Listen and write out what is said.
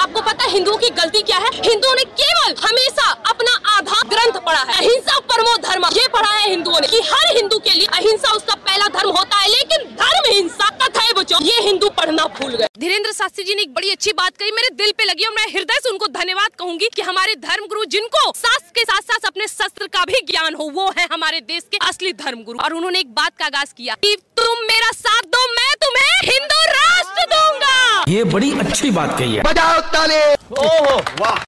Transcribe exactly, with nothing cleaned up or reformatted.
आपको पता है हिंदुओं की गलती क्या है? हिंदुओं ने केवल हमेशा अपना आधार ग्रंथ पढ़ा है, अहिंसा परमो धर्म। ये पढ़ा है हिंदुओं ने कि हर हिंदू के लिए अहिंसा उसका पहला धर्म होता है, लेकिन धर्म हिंसा तथैव बचो ये हिंदू पढ़ना भूल गए। धीरेन्द्र शास्त्री जी ने एक बड़ी अच्छी बात कही, मेरे दिल पे लगी और मैं हृदय से उनको धन्यवाद कहूंगी कि हमारे धर्म गुरु जिनको शास्त्र के साथ साथ अपने शस्त्र का भी ज्ञान हो, वो है हमारे देश के असली धर्म गुरु। और उन्होंने एक बात का आगाज किया कि तुम मेरा साथ दो, मैं तुम्हें हिंदू राष्ट्र दूंगा। ये बड़ी अच्छी बात कही है। बजाओ ताली। ओहो वाह।